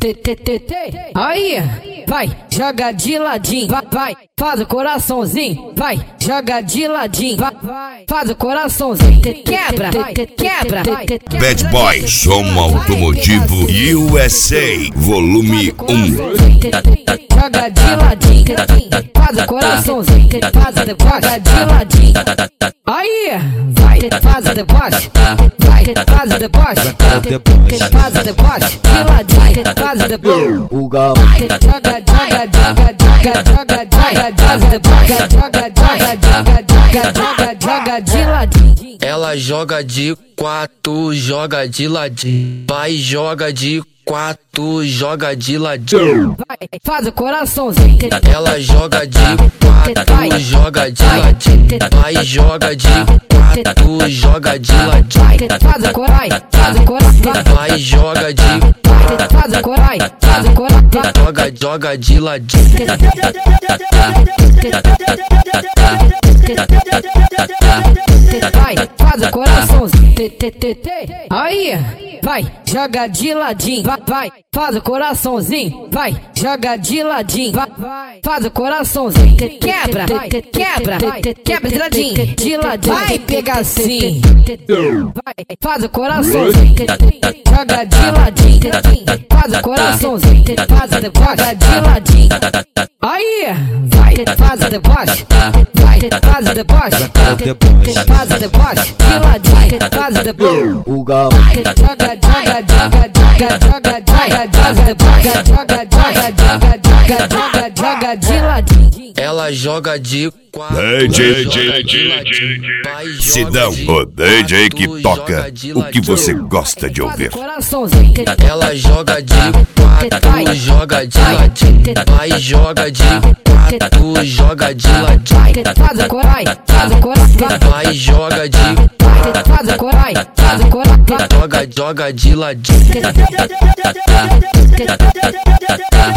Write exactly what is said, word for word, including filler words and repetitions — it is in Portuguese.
Aí, vai, joga de ladinho, vai, vai, faz o coraçãozinho, vai, joga de ladinho, vai, vai, faz o coraçãozinho, quebra, quebra. Bad Boy, som automotivo U S A, volume um. Joga de ladinho, faz o coraçãozinho, faz o deboche, de ladinho. Aí, vai, faz o deboche, vai, faz o deboche, faz o deboche, de ladinho, faz o deboche. O galo Joga, joga, joga, joga, joga, joga, faz o deboche, joga, joga, joga, joga, joga, joga, de ladinho. Ela joga de quatro, joga de ladinho. Vai, joga de quatro, joga de ladinho. Vai, faz o coraçãozinho. Ela joga de quatro, joga de ladinho. Vai, joga de quatro, joga de ladinho. Faz o corai, faz o coração. Vai, joga de Faz o corai, faz o coração. joga, joga de ladinho. Vai, faz o coraçãozinho. Aí, vai, joga de ladinho. Vai, vai, faz o coraçãozinho. Vai, joga de ladinho. Vai, vai, faz o coraçãozinho. Quebra, quebra, quebra de ladinho. De ladinho, vai pegar assim. Vai, faz o coraçãozinho. Joga de ladinho. Faz o coraçãozinho. Faz o deboche de ladinho. Aí, vai, faz o deboche. Vai, faz o deboche. Faz o deboche de ladinho. Faz o deboche. O galo Joga, joga, joga, joga, joga, joga, joga, deboche. Joga, joga, joga, joga, joga, joga de ladinho. Ela joga de quatro, D J, joga de ladinho. Vai, joga Sidão, de o D J que quatro, toca joga de o que você ladinho. gosta de ouvir. Coraçãozinho. Ela joga de quatro, joga de ladinho. Vai, joga de quatro, joga de ladinho. Faz o corai, faz o coração. Vai, joga de Faz o corai, faz o coração. joga, joga de ladinho.